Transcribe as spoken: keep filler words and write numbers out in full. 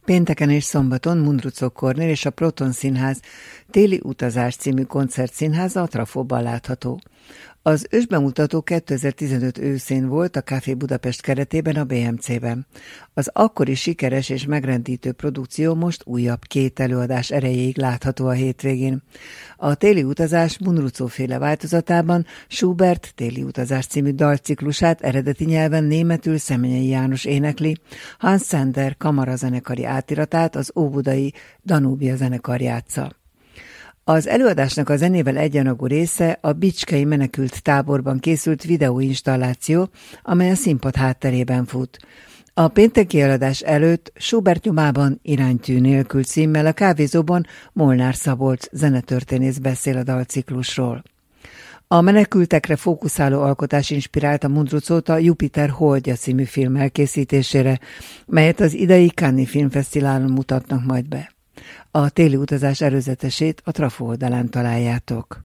Pénteken és szombaton Mundruczó Kornél és a Proton Színház Téli utazás című koncertszínháza a Trafóban látható. Az ősbemutató kétezer-tizenöt őszén volt a Café Budapest keretében a bé em cében. Az akkori sikeres és megrendítő produkció most újabb két előadás erejéig látható a hétvégén. A Téli utazás Mundruczó-féle változatában Schubert Téli utazás című dalciklusát eredeti nyelven németül Szemenyei János énekli, Hans Sander kamarazenekari átiratát az óbudai Danúbia zenekar játsza. Az előadásnak a zenével egyenrangú része a bicskei menekült táborban készült videóinstalláció, amely a színpad hátterében fut. A pénteki előadás előtt Schubert nyomában Iránytű nélkül címmel a kávézóban Molnár Szabolcs zenetörténész beszél a dalciklusról. A menekültekre fókuszáló alkotás inspirálta Mundruczót a Jupiter holdja című film elkészítésére, melyet az idei Cannes Filmfesztiválon mutatnak majd be. A Téli utazás előzetesét a Trafó oldalán találjátok.